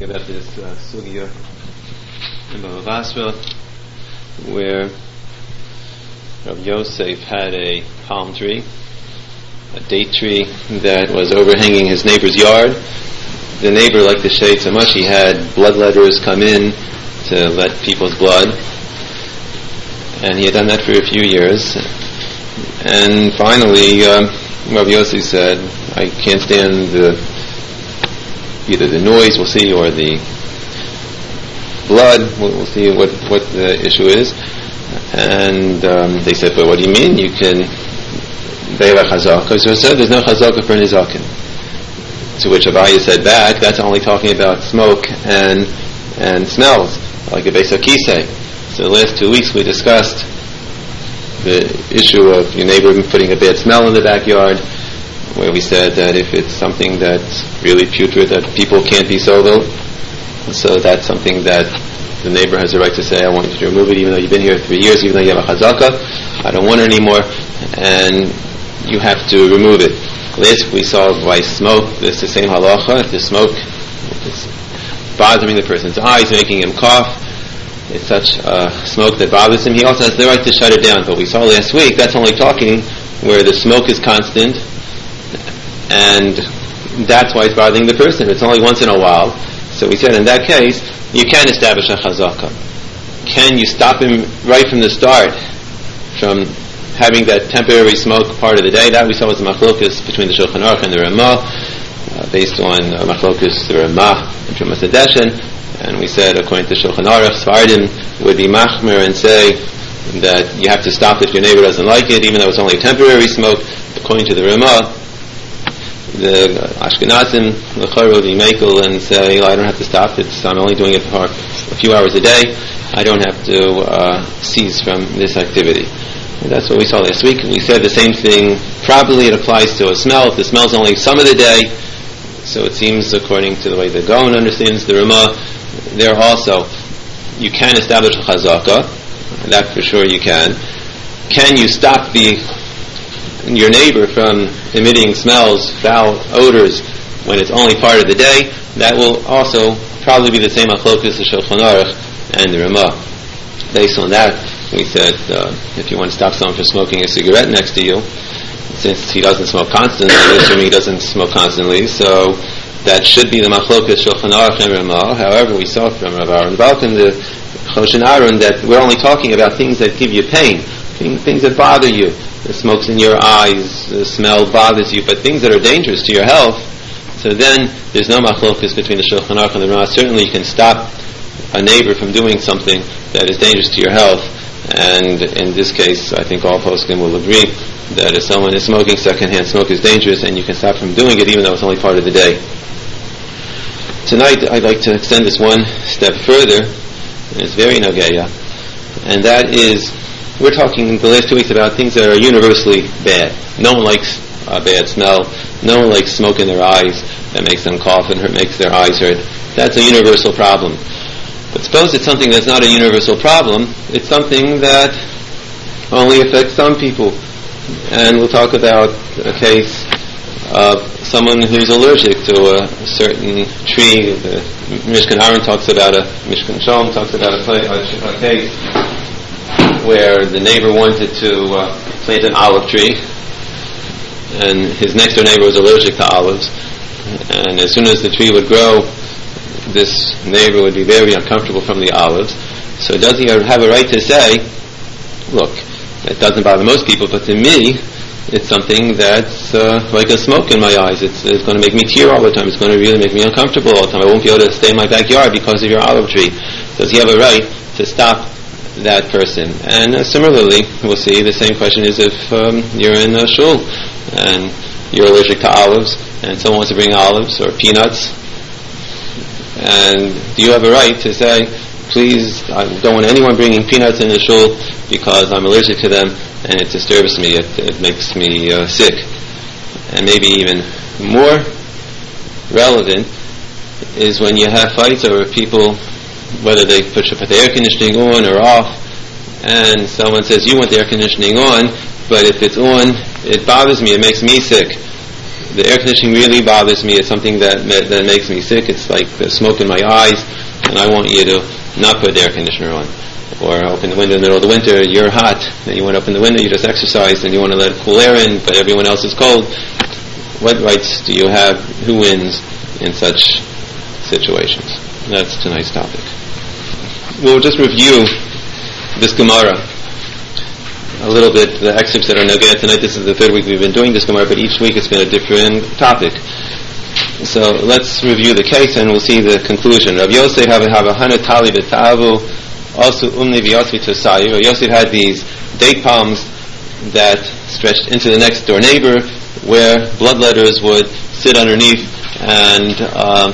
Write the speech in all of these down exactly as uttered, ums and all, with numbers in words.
About this uh, sugya in Bava Basra, where Rav Yosef had a palm tree, a date tree that was overhanging his neighbor's yard. The neighbor liked the shade so much he had bloodletters come in to let people's blood, and he had done that for a few years. And finally, um, Rav Yosef said, "I can't stand the either the noise, we'll see, or the blood, we'll, we'll see what, what the issue is." And um, they said, "But what do you mean? You can, they have a chazaka." So I said, "There's no chazaka for nizakin." To which Avaya said back, "That's only talking about smoke and and smells, like a Beis HaKisei." So the last two weeks we discussed the issue of your neighbor putting a bad smell in the backyard, where we said that if it's something that's really putrid, that people can't be solo, so that's something that the neighbor has a right to say, "I want you to remove it, even though you've been here three years, even though you have a chazaka, I don't want it anymore," and you have to remove it. Last we saw by smoke, it's the same halacha. If the smoke is bothering the person's eyes, making him cough, it's such uh, smoke that bothers him, he also has the right to shut it down. But we saw last week, that's only talking where the smoke is constant, and that's why it's bothering the person. It's only once in a while. So we said in that case, you can establish a chazaka. Can you stop him right from the start from having that temporary smoke part of the day? That we saw was the machlokus between the Shulchan Aruch and the Ramah, uh, based on uh, machlokus the Ramah and Trumas Hadeshen. And we said, according to Shulchan Aruch, Sfardim would be machmer and say that you have to stop if your neighbor doesn't like it, even though it's only a temporary smoke. According to the Ramah, the Ashkenazim l'chara would be makel and say, "I don't have to stop. It's I'm only doing it for a few hours a day. I don't have to uh, cease from this activity." And that's what we saw last week. We said the same thing. Probably it applies to a smell. If the smell's only some of the day, so it seems, according to the way the Gaon understands the Ramah, there also you can establish a chazaka. That for sure you can. Can you stop the your neighbor from emitting smells, foul odors, when it's only part of the day? That will also probably be the same achlokus of Shulchan Aruch and the Ramah. Based on that, we said uh, if you want to stop someone from smoking a cigarette next to you, since he doesn't smoke constantly, assuming he doesn't smoke constantly, so that should be the machlokas Shulchan Aruch and Ramah. However, we saw from Rav Aaron Balkan, the Choshen Aaron, that we're only talking about things that give you pain, things that bother you. The smoke's in your eyes, the smell bothers you, but things that are dangerous to your health, so then there's no machlokas between the Shulchan Aruch and the Ramah. Certainly you can stop a neighbor from doing something that is dangerous to your health, and in this case I think all poskim will agree that if someone is smoking, secondhand smoke is dangerous, and you can stop from doing it even though it's only part of the day. Tonight I'd like to extend this one step further, and it's very nogeya, and that is, we're talking the last two weeks about things that are universally bad. No one likes a bad smell. No one likes smoke in their eyes that makes them cough and hurt, makes their eyes hurt. That's a universal problem. But suppose it's something that's not a universal problem. It's something that only affects some people. And we'll talk about a case of someone who's allergic to a certain tree. The Mishkan Aaron talks about a, Mishkan Shalom talks about a, play, a, a case where the neighbor wanted to uh, plant an olive tree, and his next door neighbor was allergic to olives, and as soon as the tree would grow, this neighbor would be very uncomfortable from the olives. So does he have a right to say, "Look, it doesn't bother most people, but to me it's something that's uh, like a smoke in my eyes. It's, it's going to make me tear all the time. It's going to really make me uncomfortable all the time. I won't be able to stay in my backyard because of your olive tree." Does he have a right to stop that person? And uh, similarly, we'll see the same question is if um, you're in a shul and you're allergic to olives and someone wants to bring olives or peanuts, and do you have a right to say, "Please, I don't want anyone bringing peanuts in the shul because I'm allergic to them and it disturbs me, it, it makes me uh, sick." And maybe even more relevant is when you have fights over people, whether they put, put the air conditioning on or off, and someone says, "You want the air conditioning on, but if it's on, it bothers me, it makes me sick." the air conditioning really bothers me. It's something that that makes me sick. It's like the smoke in my eyes, and I want you to not put the air conditioner on. Or open the window in the middle of the winter, you're hot, and you want to open the window, you just exercise, and you want to let cool air in, but everyone else is cold. What rights do you have? Who wins in such situations? That's tonight's topic. We'll just review this Gemara a little bit, the excerpts that are Nogea tonight. This is the third week we've been doing this Gemara, but each week it's been a different topic. So let's review the case and we'll see the conclusion. Rav Yosef have a hana tali v'ta'avu also umni v'yosvi tosayu. Rav Yosef had these date palms that stretched into the next door neighbor, where bloodletters would sit underneath and uh,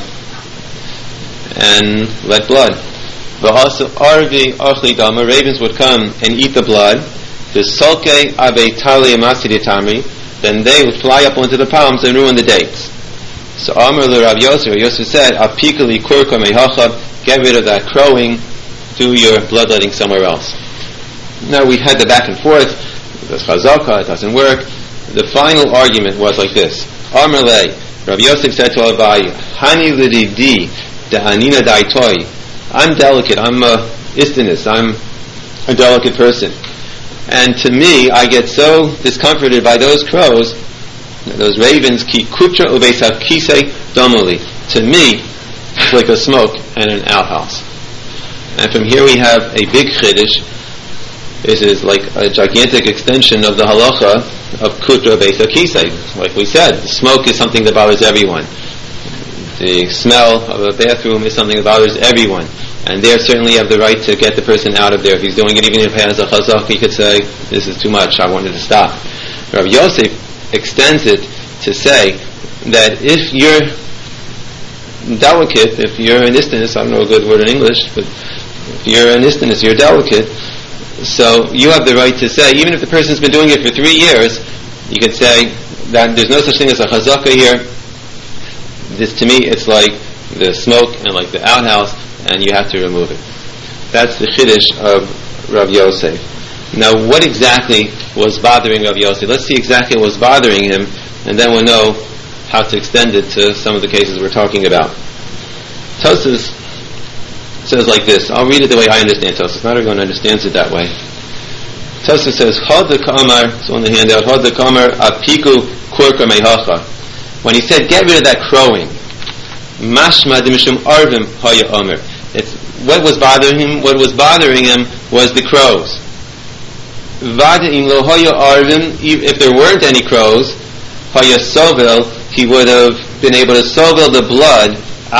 and let blood. But also arvi achli dama, ravens would come and eat the blood. The solke abe tali amasidi tamri, then they would fly up onto the palms and ruin the dates. So Amar le Rav Yosef, Rav Yosef said, "Apikali kurka mehachab, get rid of that crowing, do your bloodletting somewhere else." Now we had the back and forth. There's chazaka, it doesn't work. The final argument was like this: Amar le Rav Yosef said to Abaye, "Hani lididi de anina daitoi." I'm delicate. I'm a istinus. I'm a delicate person, and to me, I get so discomforted by those crows. Those ravens, ki kutra ubesav kisei domoli. To me, it's like a smoke and an outhouse. And from here we have a big chiddush. This is like a gigantic extension of the halacha of kutra ubesav kisei. Like we said, the smoke is something that bothers everyone. The smell of a bathroom is something that bothers everyone. And there certainly you have the right to get the person out of there. If he's doing it, even if he has a chazak, he could say, "This is too much, I wanted to stop." Rav Yosef extends it to say that if you're delicate, if you're an istinus, I don't know a good word in English, but if you're an istinus, you're delicate, so you have the right to say, even if the person's been doing it for three years, you could say that there's no such thing as a chazaka here. This, to me, it's like the smoke and like the outhouse, and you have to remove it. That's the chiddush of Rav Yosef. Now, what exactly was bothering Rav Yosef? Let's see exactly what was bothering him, and then we'll know how to extend it to some of the cases we're talking about. Tosfos says like this. I'll read it the way I understand Tosfos. Not everyone understands it that way. Tosfos says, "Chod the kamar." It's on the handout. "Chod the kamar apiku kurka mehacha." When he said, "Get rid of that crowing," mashma demishum arvim haya omer. It's what was bothering him. What was bothering him was the crows. If there weren't any crows, he would have been able to sovel the blood.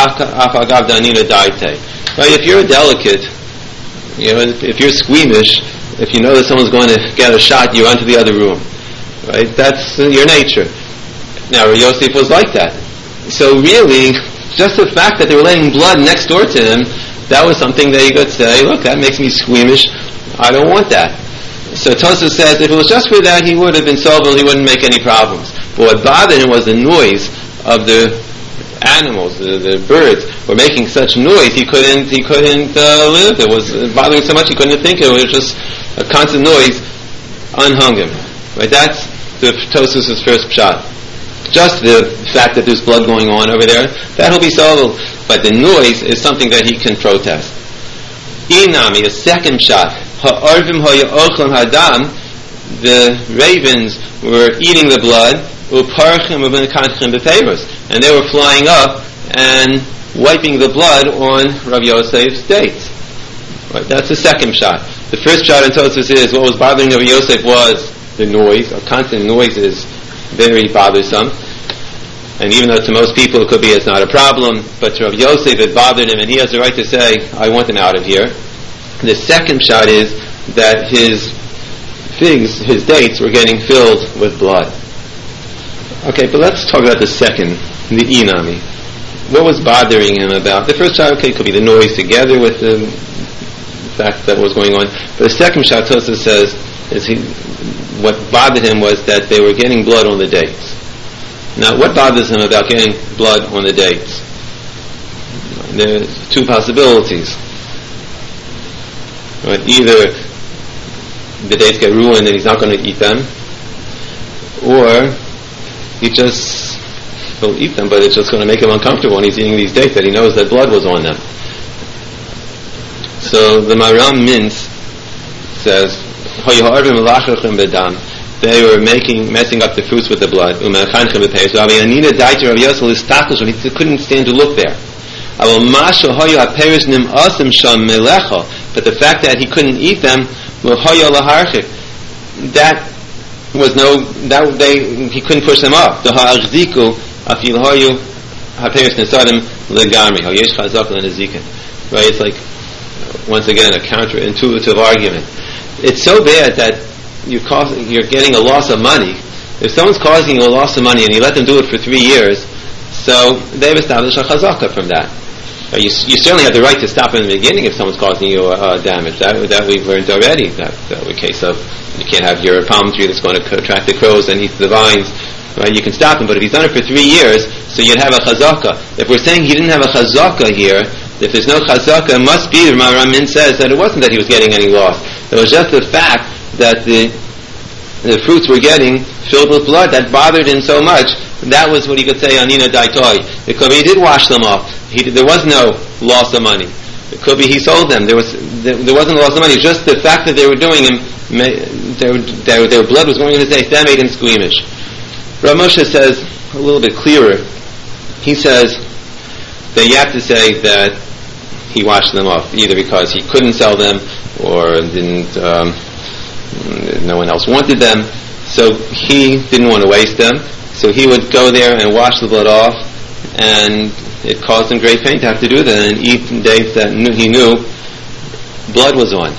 Right? If you're delicate, you know, if you're squeamish, if you know that someone's going to get a shot, you run to the other room. Right? That's your nature. Now, Yosef was like that. So really, just the fact that they were letting blood next door to him, that was something that he could say, "Look, that makes me squeamish. I don't want that." So Tosfos says if it was just for that, he would have been sober, he wouldn't make any problems. But what bothered him was the noise of the animals, the, the birds were making such noise he couldn't he couldn't uh, live. It was bothering so much he couldn't think. It was just a constant noise unhung him. Right? That's the Tosfos' first shot. Just the fact that there's blood going on over there, that'll be sober. But the noise is something that he can protest. Inami, a second shot. Ha'arvim ha'ya'ochlam hadam, the ravens were eating the blood, u'parchim u'benekantchim b'feiros, and they were flying up and wiping the blood on Rav Yosef's dates. Right, that's the second shot. The first shot in Tosfos is what was bothering Rav Yosef was the noise. A constant noise is very bothersome. And even though to most people it could be it's not a problem, but to Rav Yosef it bothered him, and he has the right to say, "I want them out of here." The second shot is that his figs, his dates, were getting filled with blood. Okay, but let's talk about the second, the inami. What was bothering him about the first shot? Okay, it could be the noise together with the fact that was going on. But the second shot, Tosfos says, is he, what bothered him was that they were getting blood on the dates. Now, what bothers him about getting blood on the dates? There's two possibilities. Right? Either the dates get ruined and he's not going to eat them, or he just he'll eat them, but it's just going to make him uncomfortable when he's eating these dates that he knows that blood was on them. So the Maram Mintz says, they were making, messing up the fruits with the blood. He couldn't stand to look there. But the fact that he couldn't eat them, that was no, that they, he couldn't push them off. Right? It's like, once again, a counterintuitive argument. It's so bad that you cause, you're getting a loss of money. If someone's causing you a loss of money and you let them do it for three years, so they've established a chazaka from that. You, you certainly have the right to stop in the beginning if someone's causing you uh, damage. That that we've learned already. That uh, the case of you can't have your palm tree that's going to attract the crows and eat the vines. Right? You can stop him, but if he's done it for three years, so you'd have a chazaka. If we're saying he didn't have a chazaka here, if there's no chazaka, it must be, the Maram says, that it wasn't that he was getting any loss. It was just the fact that the the fruits were getting filled with blood that bothered him so much. That was what he could say, Anina Daitoi. It could be he did wash them off. He did, there was no loss of money. It could be he sold them. There was there, there wasn't a loss of money. Just the fact that they were doing him, their, their, their blood was going into his face, that made him squeamish. Rav Moshe says a little bit clearer. He says that you have to say that he washed them off, either because he couldn't sell them or didn't, um, no one else wanted them, so he didn't want to waste them, so he would go there and wash the blood off, and it caused him great pain to have to do that and eat dates that he knew blood was on.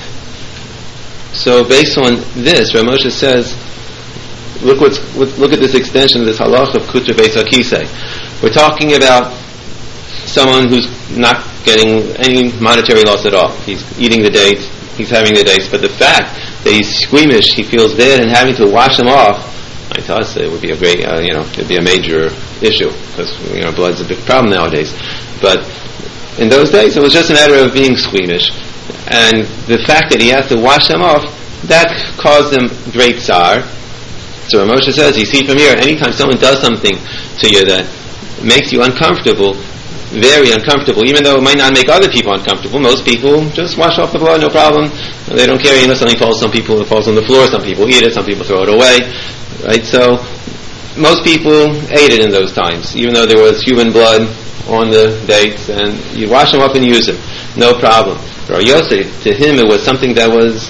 So based on this, Rav Moshe says, look what's, look at this extension of this halach of Kutra Beis HaKisei. We're talking about someone who's not getting any monetary loss at all. He's eating the dates, he's having the dates, but the fact that he's squeamish, he feels bad, and having to wash them off, I mean, to us it would be a great, uh, you know, it'd be a major issue, because, you know, blood's a big problem nowadays. But in those days, it was just a matter of being squeamish, and the fact that he has to wash them off, that caused him great tsar. So Rav Moshe says, you see from here, anytime someone does something to you that makes you uncomfortable, very uncomfortable, even though it might not make other people uncomfortable. Most people just wash off the blood, no problem. They don't care. You know, something falls, some people it falls on the floor, some people eat it, some people throw it away. Right? So most people ate it in those times, even though there was human blood on the dates, and you wash them up and use them, no problem. For Yosef, to him it was something that was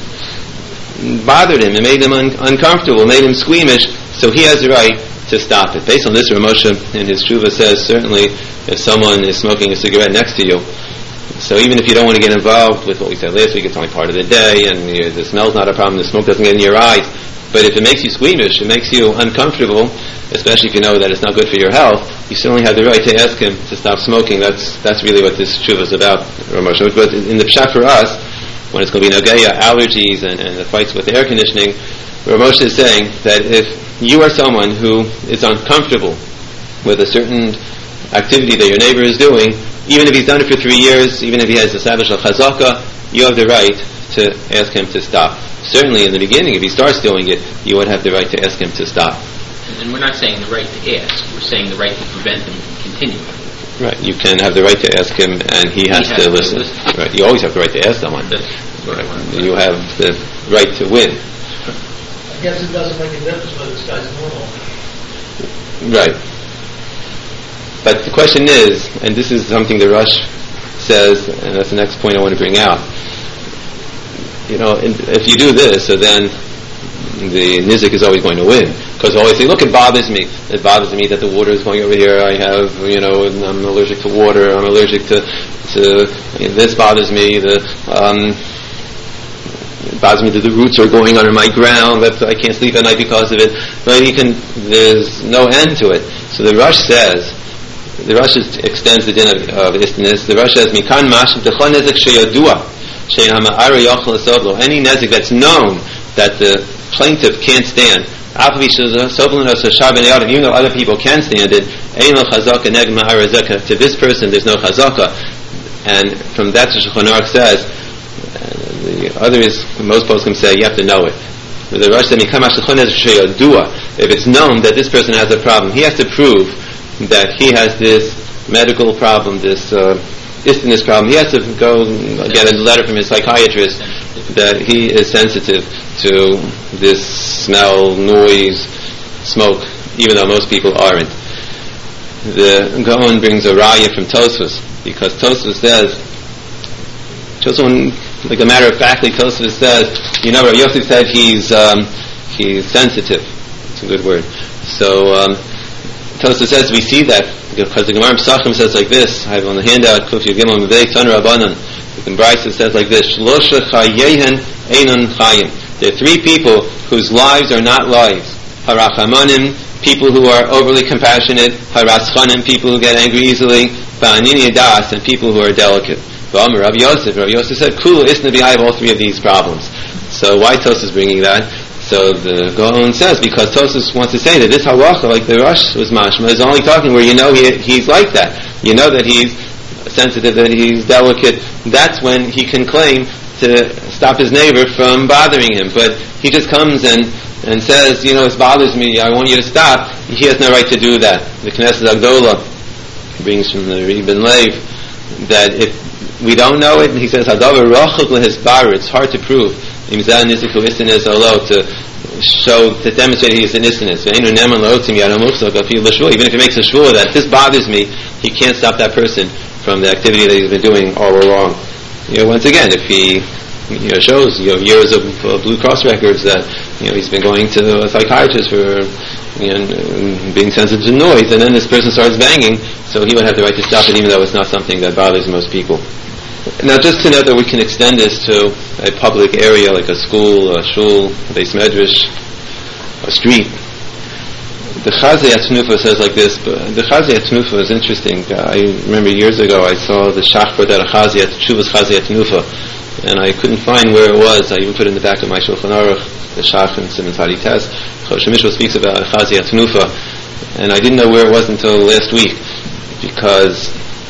bothered him, it made him un- uncomfortable, made him squeamish, so he has the right to stop it. Based on this, Rav Moshe in his Tshuva says, certainly if someone is smoking a cigarette next to you, so even if you don't want to get involved with what we said last week, it's only part of the day, and you, the smell's not a problem, the smoke doesn't get in your eyes, but if it makes you squeamish, it makes you uncomfortable, especially if you know that it's not good for your health, you certainly have the right to ask him to stop smoking. That's that's really what this Tshuva is about, Rav Moshe. But in the Pshat for us, when it's going to be Nagaya, allergies, and, and the fights with air conditioning, Rav Moshe is saying that if you are someone who is uncomfortable with a certain activity that your neighbor is doing, even if he's done it for three years, even if he has established a chazaka, you have the right to ask him to stop. Certainly in the beginning, if he starts doing it, you would have the right to ask him to stop. And we're not saying the right to ask, we're saying the right to prevent him from continuing. Right, you can have the right to ask him, and he has, he has to, to listen. listen. Right, you always have the right to ask someone. Right. You have the right to win. I guess it doesn't make a difference whether this guy's normal. Right. But the question is, and this is something the Rush says, and that's the next point I want to bring out. You know, if you do this, so then the nizik is always going to win. Because always say, look, it bothers me. It bothers me that the water is going over here. I have, you know, I'm allergic to water. I'm allergic to, to you know, this bothers me. The, um, it bothers me that the roots are going under my ground. That I can't sleep at night because of it. But you can, there's no end to it. So the Rush says, the Rush is, extends the din of, of istinus. The Rush says, Mikan mash d'chol nezek sheyadua she'en hama'ara yochel esoblo. Any nezik that's known that the plaintiff can't stand, even though other people can stand it, to this person there's no chazaka. And from that, Shulchan Aruch says, the others, most poskim say, you have to know it. The Rosh said, if it's known that this person has a problem, he has to prove that he has this medical problem, this uh, isthmus problem. He has to go get a letter from his psychiatrist that he is sensitive to this smell, noise, smoke, even though most people aren't. The Gaon brings a raya from Tosfos, because Tosfos says, just one, like a matter of factly, Tosfos says, you know, Rav Yosef said he's um, he's sensitive. It's a good word. So um, Tosfos says we see that because the Gemara Pesachim says like this. I have on the handout, Kuf Yugimel Mevei Tzon Rabbanan. The Brisa says like this: Shlosha Chayehen Einon Chayim. There are three people whose lives are not lives. Harachamanim, people who are overly compassionate. Haraschanim, people who get angry easily. Ba'anini Das, and people who are delicate. V'amar Rav Yosef. Rav Yosef said, Kula Isna Bi, I have all three of these problems. So why Tosfos is bringing that? So the Gaon says, because Tosfos wants to say that this halacha, like the Rosh was mashma, is only talking where you know he, he's like that. You know that he's sensitive, that he's delicate. That's when he can claim to stop his neighbor from bothering him. But he just comes and, and says, you know, this bothers me, I want you to stop. He has no right to do that. The Knesset Agdola brings from the Rebbe Lev that if we don't know it, he says, Hadavar Rachel Lehisbar, it's hard to prove. To show, to demonstrate he is an istinus. Even if he makes a shvur that this bothers me, he can't stop that person from the activity that he's been doing all along. You know, once again, if he you know, shows you know, years of uh, Blue Cross records that you know he's been going to a psychiatrist for you know, being sensitive to noise, and then this person starts banging, so he would have the right to stop it, even though it's not something that bothers most people. Now, just to know that we can extend this to a public area like a school, a shul, a beis medrash, a street. The Chazei Atnufa says like this. But the Chazei Atnufa is interesting. I remember years ago I saw the Shachbar that a Chazei Tshuvas Chazei Atnufa, and I couldn't find where it was. I even put it in the back of my Shulchan Aruch, the Shach and Simon Tadi Tess. Choshen Mishra speaks about a Chazei Atnufa, and I didn't know where it was until last week, because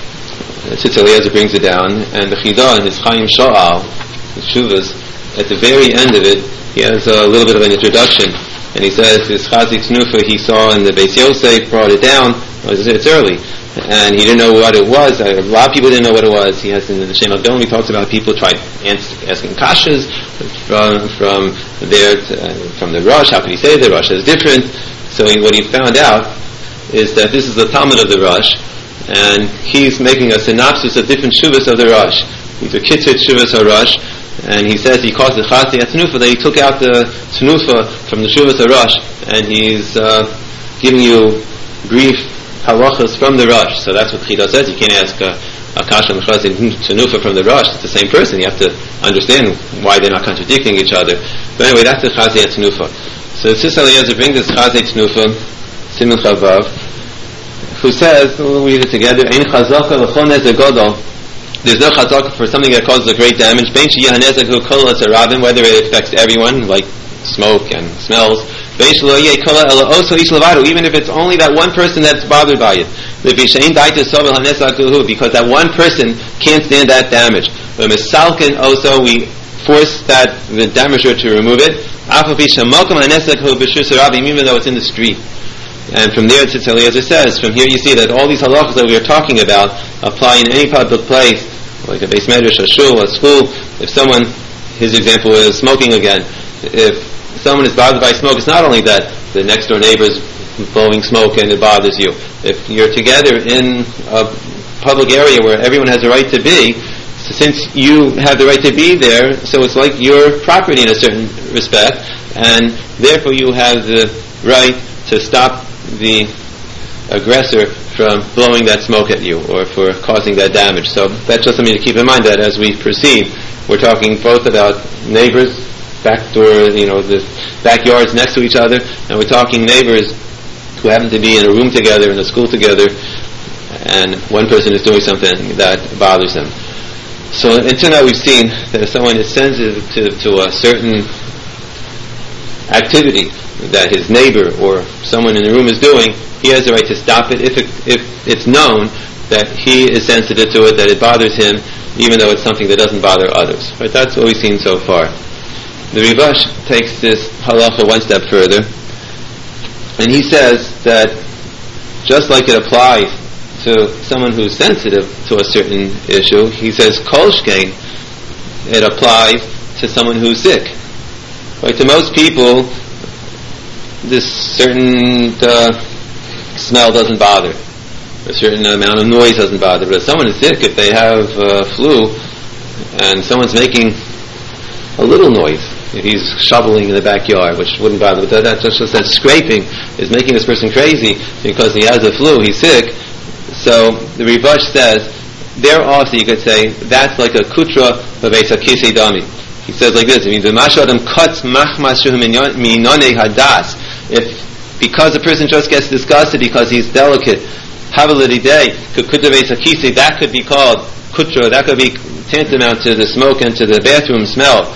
Tzitz Eliezer brings it down, and the Chidah in his Chaim Sha'al, the Shuvas, at the very end of it, he has a little bit of an introduction, and he says this Chazei Tnufa he saw in the Beis Yosef, brought it down. It's early, and he didn't know what it was. A lot of people didn't know what it was. He has in the Shem Avdom, he talks about people tried asking kashas from from there to, uh, from the Rosh. How could he say the Rosh is different? So he, what he found out is that this is the Talmud of the Rosh, and he's making a synopsis of different shuvas of the Rosh. These are kitzur shuvas of Rosh, and he says he calls the Chazei Tnufa that he took out the Tnufa from the shuvas of Rosh, and he's uh, giving you brief halachas from the Rosh. So that's what Chida says. You can't ask a, a kasha and Chazei Tnufa from the Rosh. It's the same person. You have to understand why they're not contradicting each other. But anyway, that's the Chazei Tnufa. So Tzitz Eliezer brings this Chazei Tnufa, Siman Chavav, who says, we'll read it together, Ein chazaka l'chol nezek gadol. There's no chazaka for something that causes a great damage. Bein sheyeh hanezek hu kol atzarabim, whether it affects everyone, like smoke and smells. Bein shelo yeh kol ela oso ish levado, even if it's only that one person that's bothered by it. Levi she'ein daita sovel hanezek hu, because that one person can't stand that damage. But misalken also, we force that the damager to remove it. Afav bishamokum hanezek hu b'shus harabim, even though it's in the street. And from there, Tzitz Eliezer says, from here you see that all these halachas that we are talking about apply in any public place, like a beis medrash, a shul, a school. If someone, his example is smoking again, if someone is bothered by smoke, it's not only that the next door neighbor is blowing smoke and it bothers you. If you're together in a public area where everyone has a right to be, so since you have the right to be there, so it's like your property in a certain respect, and therefore you have the right to stop the aggressor from blowing that smoke at you or for causing that damage. So that's just something to keep in mind, that as we proceed, we're talking both about neighbors, back door, you know, the backyards next to each other, and we're talking neighbors who happen to be in a room together, in a school together, and one person is doing something that bothers them. So until now we've seen that if someone is sensitive to, to a certain activity that his neighbor or someone in the room is doing, he has the right to stop it if it, if it's known that he is sensitive to it, that it bothers him, even though it's something that doesn't bother others. But that's what we've seen so far. The Rivash takes this halacha one step further, and he says that just like it applies to someone who's sensitive to a certain issue, he says kol shkein, it applies to someone who's sick. Right? To most people, this certain uh, smell doesn't bother. A certain amount of noise doesn't bother. But if someone is sick, if they have uh, flu, and someone's making a little noise, if he's shoveling in the backyard, which wouldn't bother, but that, that just, just that scraping is making this person crazy because he has a flu, he's sick. So the Rivash says, there also you could say, that's like a kutra b'beis hakisei dami. He says like this, it means, if because a person just gets disgusted because he's delicate, that could be called kutra, that could be tantamount to the smoke and to the bathroom smell.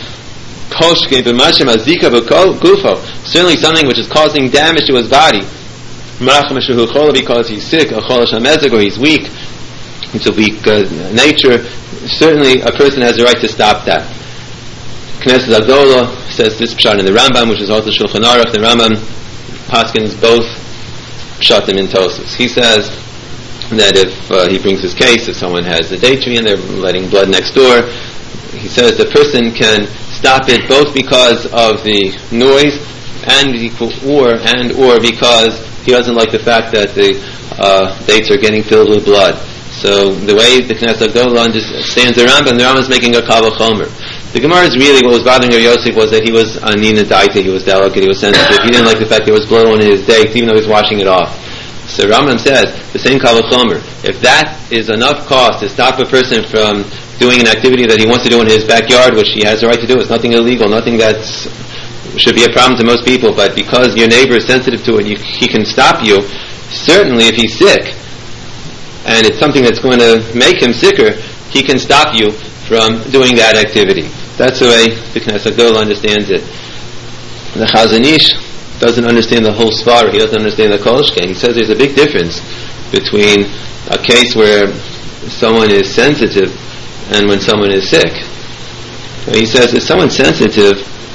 Certainly something which is causing damage to his body, because he's sick, or he's weak, it's a weak uh, nature, certainly a person has the right to stop that. Knesset Agdola says this pshat in the Rambam, which is also Shulchan Aruch. The Rambam paskins both pshatim in Tosfos. He says that if uh, he brings his case, if someone has a date tree and they're letting blood next door, he says the person can stop it both because of the noise and or and or because he doesn't like the fact that the uh, dates are getting filled with blood. So the way the Knesset Agdola understands the Rambam, the Rambam is making a kal v'chomer. The Gemara is really what was bothering Rav Yosef was that he was anina daita, he was delicate, he was sensitive. He didn't like the fact there was blood on his dates, even though he was washing it off. So Rambam says the same kal v'chomer. If that is enough cause to stop a person from doing an activity that he wants to do in his backyard, which he has the right to do, it's nothing illegal, nothing that should be a problem to most people, but because your neighbor is sensitive to it, you, he can stop you. Certainly if he's sick, and it's something that's going to make him sicker, he can stop you from doing that activity. That's the way the Knesset Agdola understands it. The Chazon Ish doesn't understand the whole svara. He doesn't understand the kol shkein. He says there's a big difference between a case where someone is sensitive and when someone is sick. He says if someone's sensitive,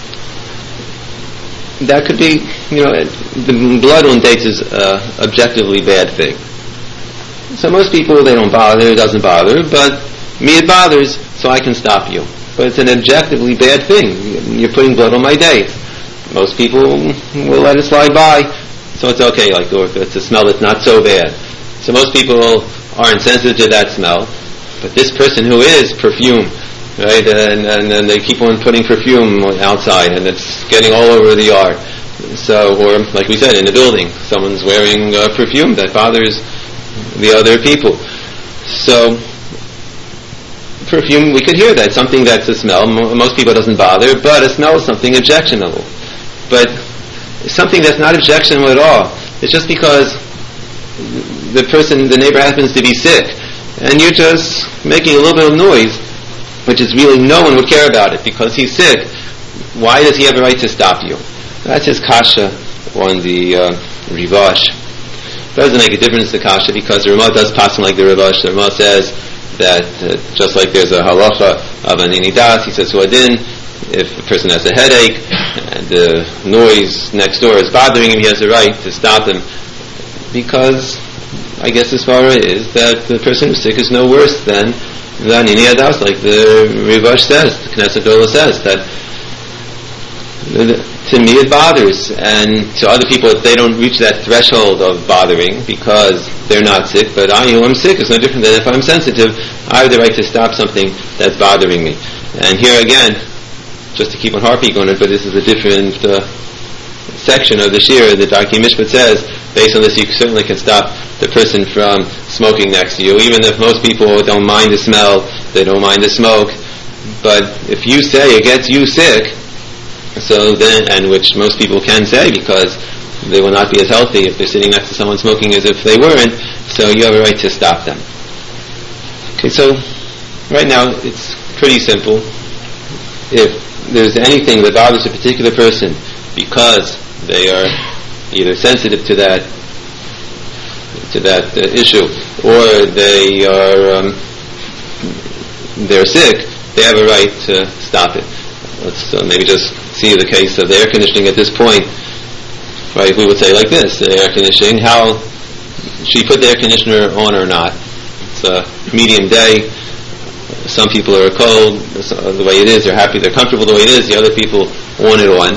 that could be, you know, the blood on dates is an objectively bad thing. So most people, they don't bother, it doesn't bother, but me it bothers, so I can stop you. But it's an objectively bad thing. You're putting blood on my date. Most people will let it slide by, so it's okay, like, or if it's a smell that's not so bad. So most people aren't sensitive to that smell, but this person who is, perfume, right, and, and, and they keep on putting perfume outside, and it's getting all over the yard. So, or, like we said, in the building, someone's wearing uh, perfume that bothers the other people. So perfume, we could hear that, something that's a smell, most people it doesn't bother, but a smell is something objectionable. But something that's not objectionable at all, it's just because the person, the neighbor happens to be sick, and you're just making a little bit of noise, which is really no one would care about it, because he's sick. Why does he have a right to stop you? That's his kasha on the uh, Rivash. Doesn't make a difference to kasha, because the Ramah does pass like the Rivash. The Ramah says that uh, just like there's a halacha of an inidas, he says huadin, if a person has a headache and the noise next door is bothering him, he has the right to stop him, because I guess as far as is that the person who's sick is no worse than the anini adas, like the Rivash says, the Knesset Agdola says that to me it bothers, and to other people if they don't reach that threshold of bothering because they're not sick, but I who am sick is no different than if I'm sensitive. I have the right to stop something that's bothering me. And here again, just to keep on harping on it, but this is a different uh, section of the shir. The Darkei Mishpat says, based on this, you certainly can stop the person from smoking next to you, even if most people don't mind the smell, they don't mind the smoke. But if you say it gets you sick, so then, and which most people can say because they will not be as healthy if they're sitting next to someone smoking as if they weren't, so you have a right to stop them. Okay, so right now it's pretty simple. If there's anything that bothers a particular person because they are either sensitive to that to that uh, issue, or they are um, they're sick, they have a right to stop it. Let's uh, maybe just see the case of the air conditioning at this point. Right, we would say like this: the air conditioning. How should you put the air conditioner on or not? It's a medium day. Some people are cold the way it is, they're happy, they're comfortable the way it is. The other people want it on.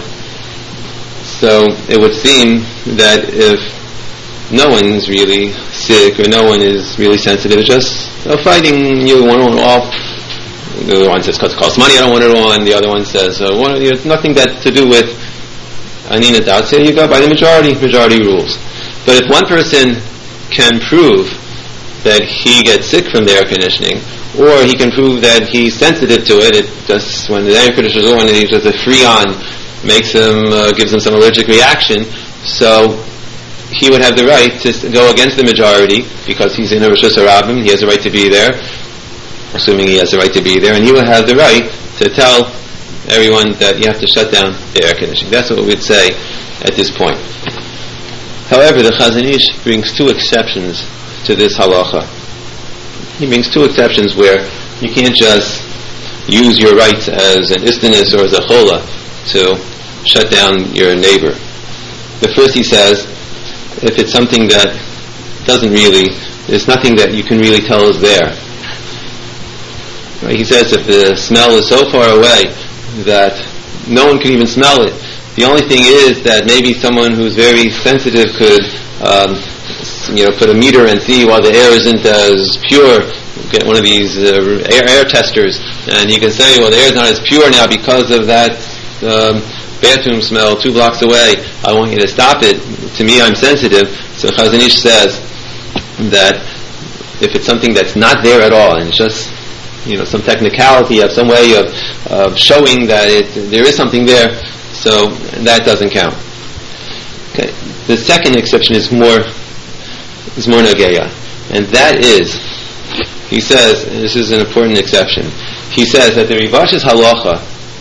So it would seem that if no one's really sick or no one is really sensitive, it's just oh, fighting you one on off. The other one says, because it costs money, I don't want it on. The other one says, uh, one, you know, nothing that to do with Anina doubt. So you go by the majority, majority rules. But if one person can prove that he gets sick from the air conditioning, or he can prove that he's sensitive to it, it just, when the air conditioner is on, it's just a freon, makes him, uh, gives him some allergic reaction, so he would have the right to go against the majority, because he's in a Rishus HaRabim, he has the right to be there, assuming he has the right to be there, and he would have the right to tell everyone that you have to shut down the air conditioning. That's what we'd say at this point. However, the Chazon Ish brings two exceptions to this halacha. He brings two exceptions where you can't just use your rights as an istanis or as a chola to shut down your neighbor. The first, he says, if it's something that doesn't really, there's nothing that you can really tell is there. Right? He says if the smell is so far away that no one can even smell it, the only thing is that maybe someone who's very sensitive could um, you know, put a meter and see while the air isn't as pure. Get one of these uh, air, air testers, and you can say, well, the air is not as pure now because of that um, bathroom smell two blocks away. I want you to stop it. To me, I'm sensitive. So Chazon Ish says that if it's something that's not there at all, and it's just, you know, some technicality of some way of, of showing that it, there is something there, so that doesn't count. Okay. The second exception is more is more nageya, and that is, he says, and this is an important exception, he says that the Rivash's halacha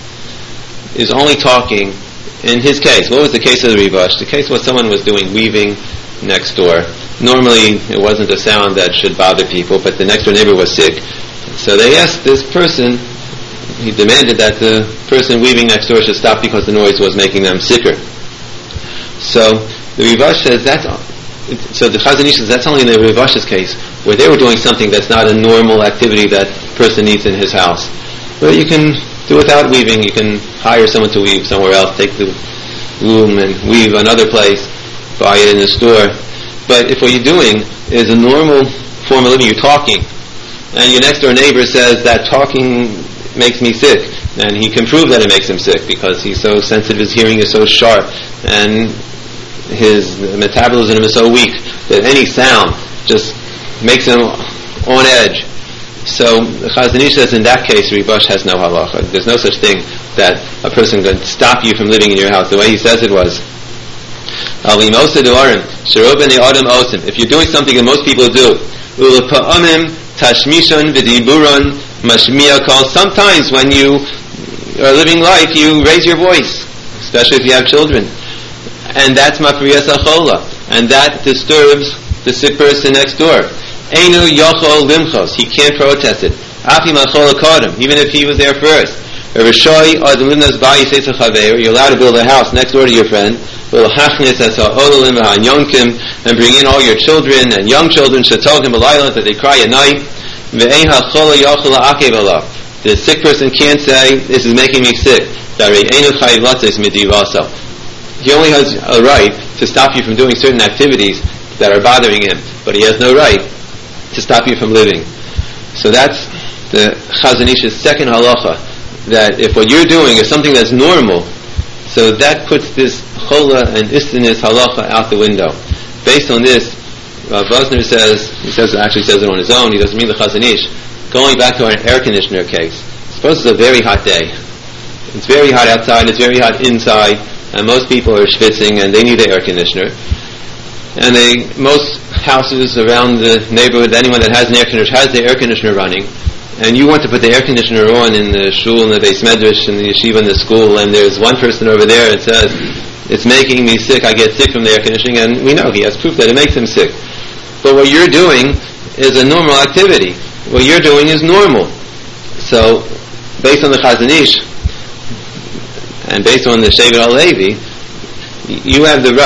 is only talking, in his case, what was the case of the Rivash? The case was someone was doing weaving next door. Normally it wasn't a sound that should bother people, but the next door neighbor was sick. So they asked this person, he demanded that the person weaving next door should stop because the noise was making them sicker. So the Rivash says that's, so the Chazon Ish says that's only in the Rivash's case, where they were doing something that's not a normal activity that person needs in his house. But you can do without weaving, you can hire someone to weave somewhere else, take the loom and weave another place, buy it in the store. But if what you're doing is a normal form of living, you're talking, and your next door neighbor says that talking makes me sick, and he can prove that it makes him sick because he's so sensitive, his hearing is so sharp, and his metabolism is so weak that any sound just makes him on edge. So the Chazon Ish says in that case Rivash has no halacha. There's no such thing that a person can stop you from living in your house. The way he says it was, if you're doing something that most people do, sometimes when you are living life you raise your voice, especially if you have children, and that's mafriyas achola, and that disturbs the sick person next door. Einu yochol limchos, he can't protest it. Afim achola kodem, even if he was there first. You're allowed to build a house next door to your friend, and bring in all your children and young children that they cry at night. The sick person can't say, this is making me sick. He only has a right to stop you from doing certain activities that are bothering him, but he has no right to stop you from living. So that's the Chazon Ish's second halacha, that if what you're doing is something that's normal, so that puts this chola and istanis halacha out the window. Based on this, Rav Vosner says, he says actually says it on his own, he doesn't mean the Chazon Ish, going back to our air conditioner case. Suppose it's a very hot day. It's very hot outside, it's very hot inside, and most people are schwitzing and they need the air conditioner. And they, most houses around the neighborhood, anyone that has an air conditioner has the air conditioner running, and you want to put the air conditioner on in the shul, in the beis medrash, in the yeshiva, in the school, and there's one person over there that says, it's making me sick, I get sick from the air conditioning, and we know he has proof that it makes him sick. But what you're doing is a normal activity. What you're doing is normal. So, based on the Chazon Ish, and based on the Shevet HaLevi, you have the right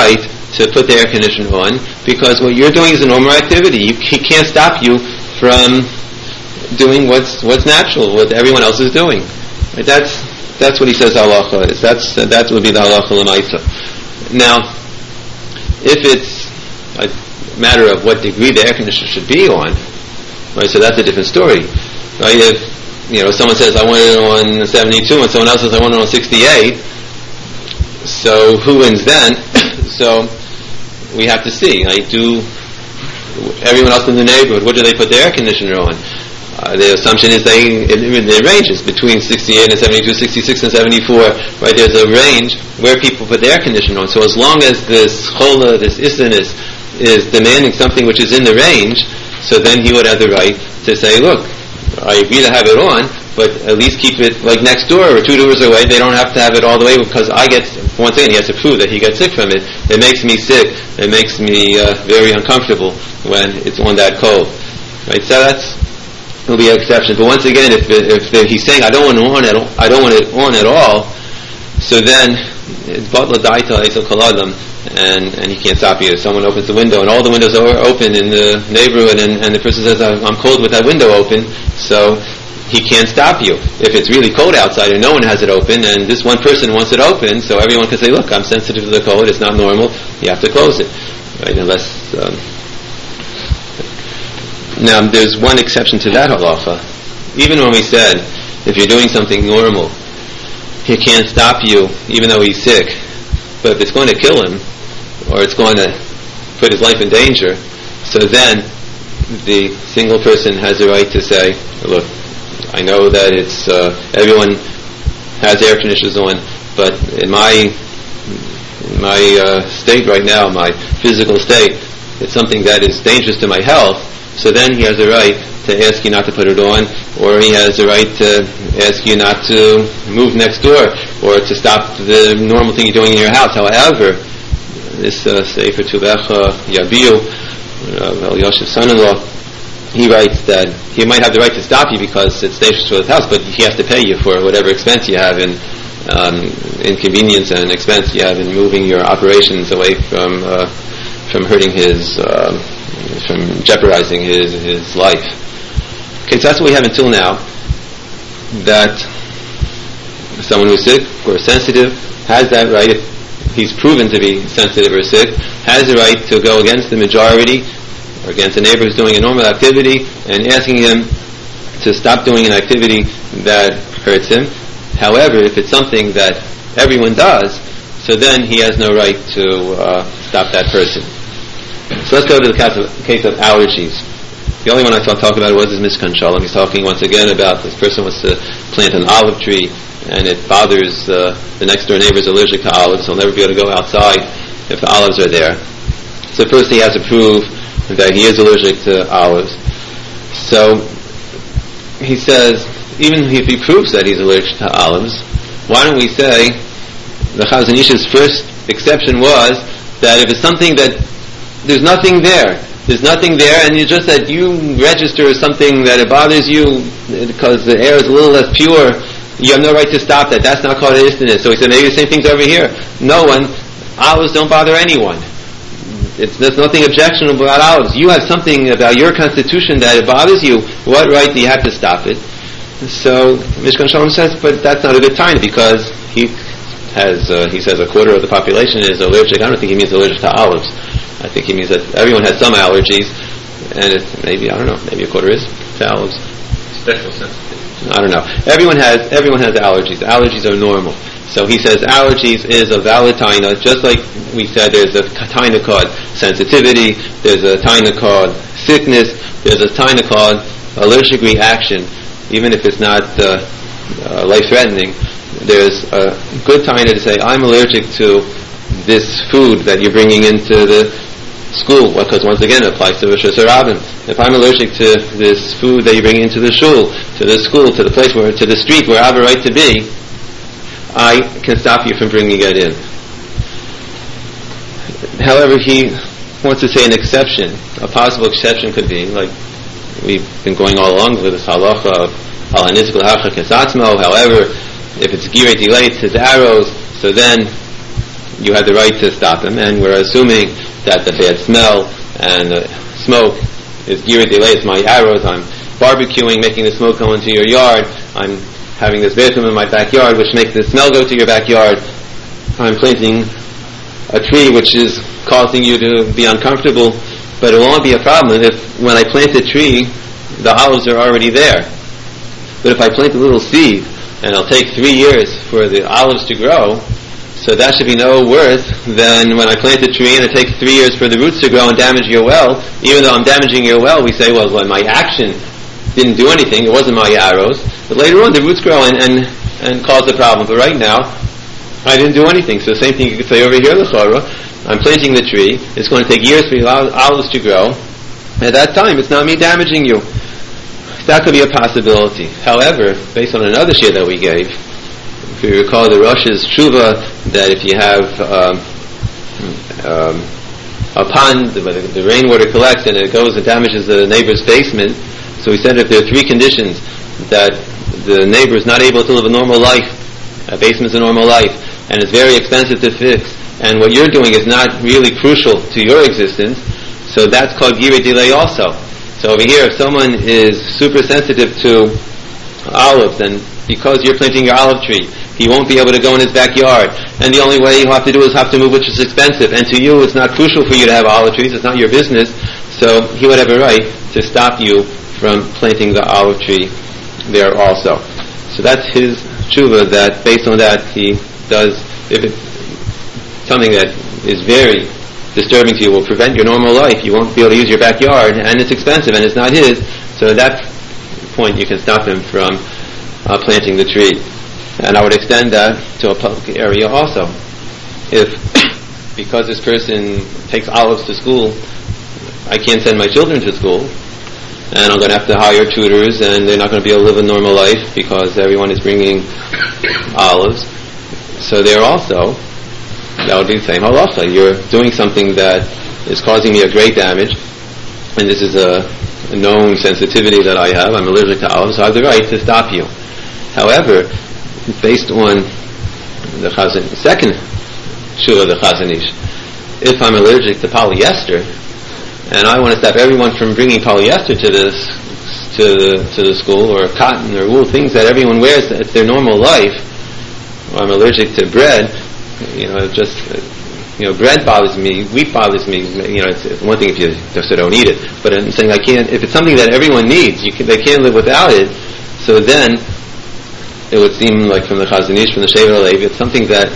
to put the air conditioner on, because what you're doing is a normal activity. You, he can't stop you from doing what's what's natural, what everyone else is doing. Right? That's that's what he says halacha is. That's uh, that would be the halacha l'maisa. Now, if it's a matter of what degree the air conditioner should be on, right? So that's a different story, right? If you know someone says I want it on seventy-two and someone else says I want it on sixty-eight, so who wins then? So we have to see. Right? Do everyone else in the neighborhood, what do they put their air conditioner on? Uh, the assumption is they, it, it ranges between sixty-eight and seventy-two, sixty-six and seventy-four, right? There's a range where people put their air conditioner on. So as long as this chola, this isness, is demanding something which is in the range, so then he would have the right to say, look, I agree to have it on, but at least keep it like next door or two doors away. They don't have to have it all the way, because I get, once again, he has to prove that he gets sick from it. It makes me sick. It makes me uh, very uncomfortable when it's on that cold. Right? So that's will be an exception. But once again, if if he's saying I don't want it on at all, I don't want it on at all, so then it's batla daita eisel kol adam, and and he can't stop you. If someone opens the window and all the windows are open in the neighborhood, and, and the person says I'm cold with that window open, so he can't stop you. If it's really cold outside and no one has it open, and this one person wants it open, so everyone can say, look, I'm sensitive to the cold, it's not normal, you have to close it, right? Unless um, now, there's one exception to that halacha. Even when we said, if you're doing something normal, he can't stop you, even though he's sick. But if it's going to kill him, or it's going to put his life in danger, so then the single person has the right to say, look, I know that it's uh, everyone has air conditioners on, but in my in my uh, state right now, my physical state, it's something that is dangerous to my health. So then he has a right to ask you not to put it on, or he has a right to ask you not to move next door, or to stop the normal thing you're doing in your house. However, this uh, Sefer Tuvecha Yabiu, uh, Elyashiv's son-in-law, he writes that he might have the right to stop you because it's dangerous to his house, but he has to pay you for whatever expense you have in um, inconvenience and expense you have in moving your operations away from uh, from hurting his. Uh, from jeopardizing his his life. Okay, so that's what we have until now, that someone who's sick or sensitive has that right, if he's proven to be sensitive or sick, has the right to go against the majority or against a neighbor who's doing a normal activity and asking him to stop doing an activity that hurts him. However, if it's something that everyone does, so then he has no right to uh, stop that person. So let's go to the case of allergies. The only one I thought talk about was this Mishkan Shalom. He's talking once again about this person wants to plant an olive tree, and it bothers uh, the next door neighbor's allergic to olives. He'll never be able to go outside if the olives are there. So first he has to prove that he is allergic to olives. So he says, even if he proves that he's allergic to olives, why don't we say the Chazon Ish's first exception was that if it's something that there's nothing there. There's nothing there, and you just that you register something that it bothers you because the air is a little less pure. You have no right to stop that. That's not called istinus. So he said maybe the same thing's over here. No one, olives don't bother anyone. It's, there's nothing objectionable about olives. You have something about your constitution that it bothers you. What right do you have to stop it? So Mishkan Shalom says, but that's not a good time because he has. Uh, he says a quarter of the population is allergic. I don't think he means allergic to olives. I think he means that everyone has some allergies, and it, maybe, I don't know, maybe a quarter is to olives. Special sensitivity. I don't know. Everyone has everyone has allergies. Allergies are normal. So he says allergies is a valid taina, just like we said there's a taina called sensitivity, there's a taina called sickness, there's a taina called allergic reaction, even if it's not uh, uh, life-threatening. There's a good taina to say, I'm allergic to this food that you're bringing into the school, because once again it applies to Rosh Hashanah. If I'm allergic to this food that you bring into the shul, to the school, to the place where, to the street where I have a right to be, I can stop you from bringing it in. However, he wants to say an exception. A possible exception could be, like we've been going all along with this halacha of al hanizik l'hacha kesatzmo. However, if it's girei delay to the arrows, so then you have the right to stop him, and we're assuming that the bad smell and the smoke is gira delay, it's my arrows, I'm barbecuing, making the smoke go into your yard, I'm having this bathroom in my backyard which makes the smell go to your backyard, I'm planting a tree which is causing you to be uncomfortable, but it won't be a problem if when I plant a tree, the olives are already there. But if I plant a little seed, and it'll take three years for the olives to grow, so that should be no worse than when I plant a tree and it takes three years for the roots to grow and damage your well. Even though I'm damaging your well, we say, well, well my action didn't do anything, it wasn't my arrows. But later on, the roots grow and, and, and cause the problem. But right now, I didn't do anything. So the same thing you could say over here, l'chora, I'm planting the tree, it's going to take years for the olives to grow. At that time, it's not me damaging you. That could be a possibility. However, based on another shir that we gave, if you recall the Rosh's tshuva, that if you have um, um, a pond where the, the rainwater collects and it goes and damages the neighbor's basement, so we said if there are three conditions that the neighbor is not able to live a normal life, a basement's a normal life, and it's very expensive to fix, and what you're doing is not really crucial to your existence, so that's called gira delay also. So over here, if someone is super sensitive to olives, and because you're planting your olive tree, he won't be able to go in his backyard, and the only way you have to do is have to move, which is expensive, and to you it's not crucial for you to have olive trees, it's not your business, so he would have a right to stop you from planting the olive tree there also. So that's his tshuva, that based on that he does, if it's something that is very disturbing to you, will prevent your normal life, you won't be able to use your backyard, and it's expensive and it's not his, so at that point you can stop him from uh, planting the tree. And I would extend that to a public area also. If because this person takes olives to school, I can't send my children to school, and I'm going to have to hire tutors, and they're not going to be able to live a normal life because everyone is bringing olives, so there also that would be the same halacha. You're doing something that is causing me a great damage, and this is a, a known sensitivity that I have. I'm allergic to olives, so I have the right to stop you. However, based on the chazan, second shul of the Chazon Ish, if I'm allergic to polyester, and I want to stop everyone from bringing polyester to this to the, to the school, or cotton or wool, things that everyone wears at their normal life, or I'm allergic to bread. You know, just uh, you know, bread bothers me, wheat bothers me. You know, it's, it's one thing if you just don't eat it, but I'm saying I can't. If it's something that everyone needs, you can, they can't live without it. So then, it would seem like from the Chazon Ish, from the Shevet HaLevi, it's something that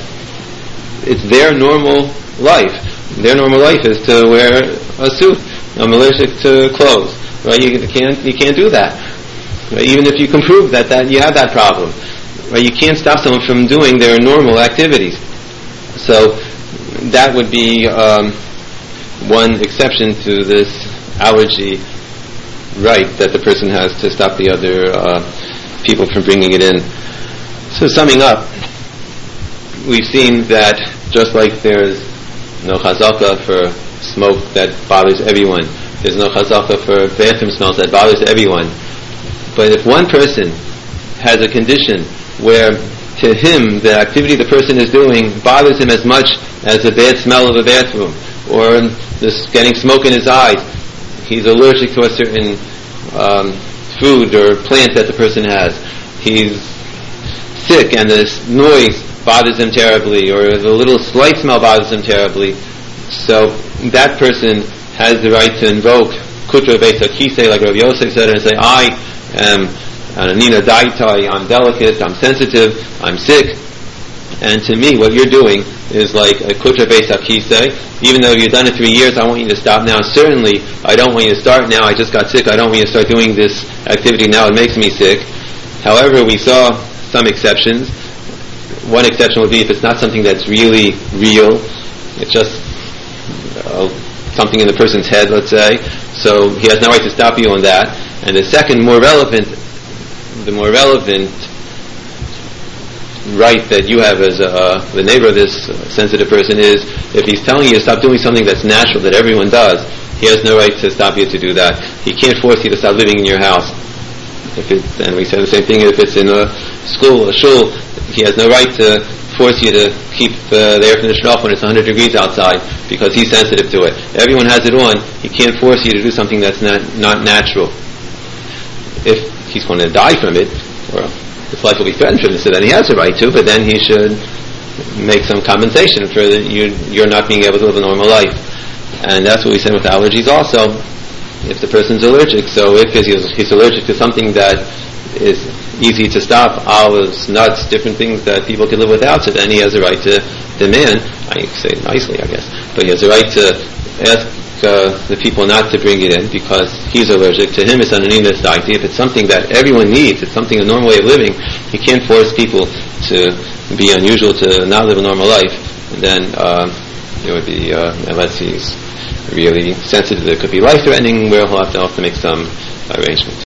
it's their normal life. Their normal life is to wear a suit. I'm allergic to clothes, right? You can't you can't do that. Right? Even if you can prove that that you have that problem, right? You can't stop someone from doing their normal activities. So that would be um, one exception to this allergy right that the person has to stop the other uh, people from bringing it in. So summing up, we've seen that just like there's no chazaka for smoke that bothers everyone, there's no chazaka for bathroom smells that bothers everyone. But if one person has a condition where to him the activity the person is doing bothers him as much as the bad smell of a bathroom, or this getting smoke in his eyes, he's allergic to a certain um, food or plant that the person has, he's sick and this noise bothers him terribly, or the little slight smell bothers him terribly, so that person has the right to invoke kutra beisa kisei, like Rabbi Yosef said, and say, I am Anina Daitai, I'm delicate, I'm sensitive, I'm sick, and to me what you're doing is like a kutra beisa kisei. Even though you've done it three years, I want you to stop now. Certainly I don't want you to start now, I just got sick, I don't want you to start doing this activity now, it makes me sick. However, we saw some exceptions. One exception would be if it's not something that's really real, it's just uh, something in the person's head, let's say, so he has no right to stop you on that. And the second, more relevant, the more relevant right that you have as uh, the neighbor of this uh, sensitive person is, if he's telling you to stop doing something that's natural, that everyone does, he has no right to stop you to do that. He can't force you to stop living in your house. If it, and we say the same thing if it's in a school, a shul, he has no right to force you to keep uh, the air conditioner off when it's one hundred degrees outside because he's sensitive to it. Everyone has it on. He can't force you to do something that's not, not natural. If he's going to die from it, or his life will be threatened from it, so then he has the right to, but then he should make some compensation for the, you, you're not being able to live a normal life. And that's what we said with allergies also. If the person's allergic, so if he's, he's allergic to something that is easy to stop, olives, nuts, different things that people can live without, so then he has a right to demand, I say it nicely I guess, but he has a right to ask uh, the people not to bring it in because he's allergic. To him it's an necessity. If it's something that everyone needs, it's something, a normal way of living, he can't force people to be unusual, to not live a normal life, and then uh, it would be, uh, unless he's really sensitive, it could be life-threatening, where he'll have to, have to make some arrangement.